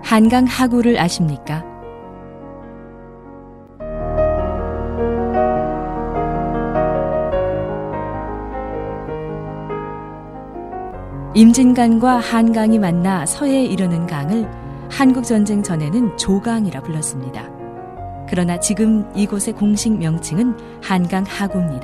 한강 하구를 아십니까? 임진강과 한강이 만나 서해에 이르는 강을 한국전쟁 전에는 조강이라 불렀습니다. 그러나 지금 이곳의 공식 명칭은 한강 하구입니다.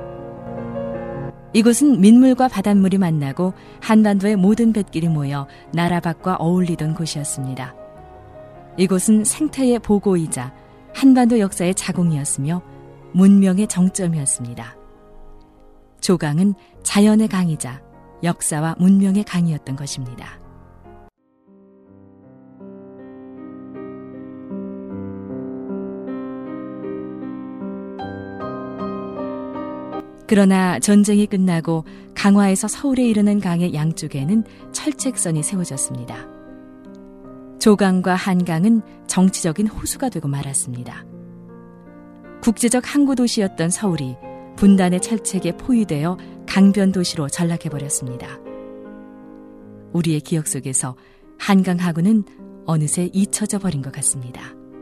이곳은 민물과 바닷물이 만나고 한반도의 모든 뱃길이 모여 나라 밖과 어울리던 곳이었습니다. 이곳은 생태의 보고이자 한반도 역사의 자궁이었으며 문명의 정점이었습니다. 조강은 자연의 강이자 역사와 문명의 강이었던 것입니다. 그러나 전쟁이 끝나고 강화에서 서울에 이르는 강의 양쪽에는 철책선이 세워졌습니다. 조강과 한강은 정치적인 호수가 되고 말았습니다. 국제적 항구도시였던 서울이 분단의 철책에 포위되어 강변도시로 전락해버렸습니다. 우리의 기억 속에서 한강 하구는 어느새 잊혀져 버린 것 같습니다.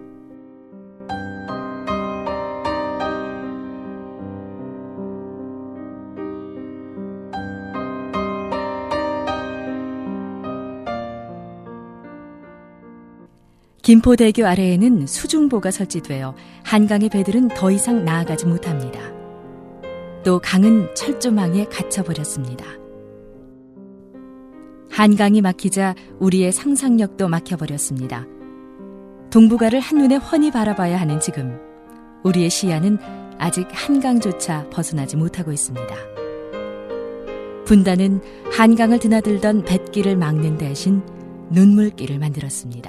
김포대교 아래에는 수중보가 설치되어 한강의 배들은 더 이상 나아가지 못합니다. 또 강은 철조망에 갇혀버렸습니다. 한강이 막히자 우리의 상상력도 막혀버렸습니다. 동북아를 한눈에 훤히 바라봐야 하는 지금 우리의 시야는 아직 한강조차 벗어나지 못하고 있습니다. 분단은 한강을 드나들던 뱃길을 막는 대신 눈물길을 만들었습니다.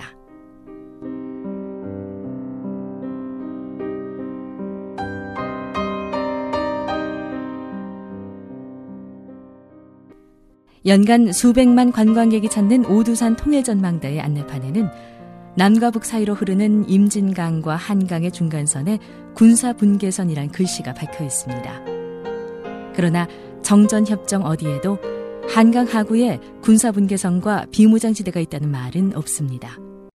연간 수백만 관광객이 찾는 오두산 통일전망대의 안내판에는 남과 북 사이로 흐르는 임진강과 한강의 중간선에 군사분계선이란 글씨가 박혀 있습니다. 그러나 정전협정 어디에도 한강 하구에 군사분계선과 비무장지대가 있다는 말은 없습니다.